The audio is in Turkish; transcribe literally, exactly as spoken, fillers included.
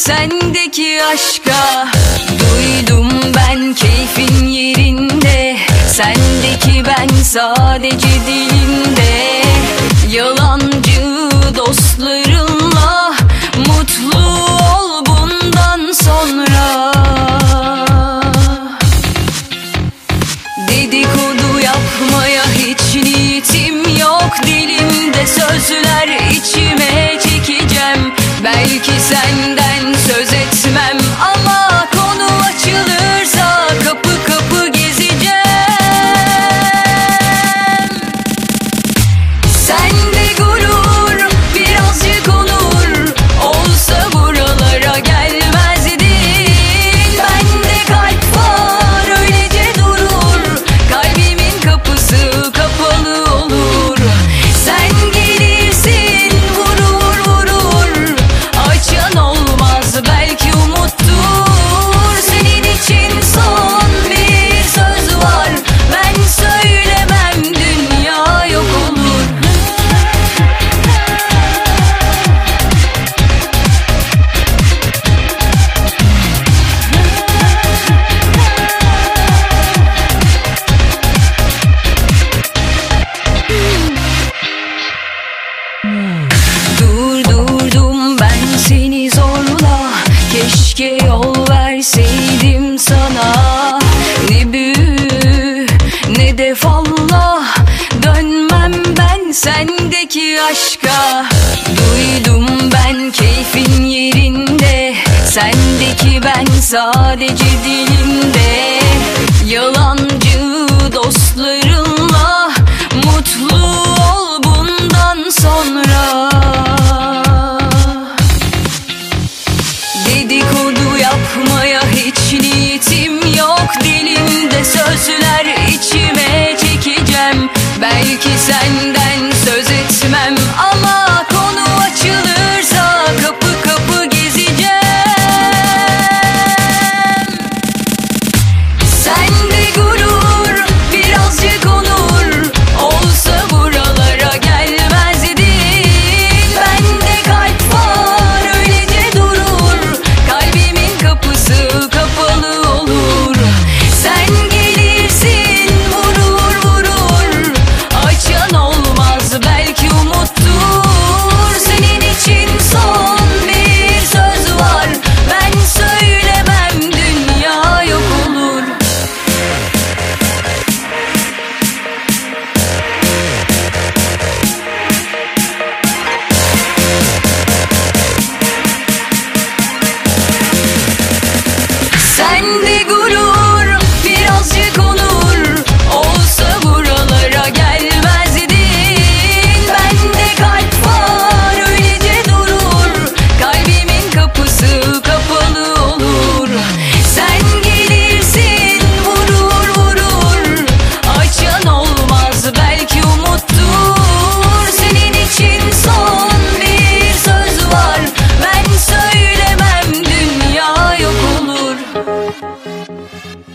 sendeki aşka. Duydum ben keyfin yerinde, sendeki ben sadece dilinde. Yalancı dostlarınla mutlu ol bundan sonra. Dedikodu yapmaya hiç niyetim yok, dilimde sözler içime çekeceğim. Belki senden söz etmem ama konu açılırsa kapı kapı gezeceğim. Sende gurur birazcık onur olsa buralara gelmezdin. Bende kalp var öylece durur, kalbimin kapısı kapalı olur. Sen gelirsin vurur vurur, açan olmaz belki umuttur. Senin için son bir söz var, ben söylemem dünya yok olur. Durdurdum ben seni zorla, keşke yol verseydim sana. Ne büyü ne de falla, dönmem ben sendeki aşka. Duydum ben keyfin yerinde, sendeki ben sadece dilinde. Yalancı dostlarınla mutlu ol bundan sonra. Dedikodu yapmaya hiç niyetim yok, dilimde sözler içime çekeceğim. Belki senden söz etmem ama konu açılırsa kapı kapı gezeceğim. Sende gurur birazcık onur olsa buralara gelmezdin. Bende kalp var öylece durur, kalbimin kapısı kapalı olur. Sen gelirsin vurur vurur, açan olmaz belki umuttur. Senin için son bir söz var, ben söylemem dünya yok olur. Sende gurur birazcık onur olsa buralara gelmezdin. Bende kalp var öylece durur, kalbimin kapısı kapalı olur. Sen gelirsin vurur vurur, açan olmaz belki umuttur. Senin için son bir söz var, ben söylemem dünya yok olur.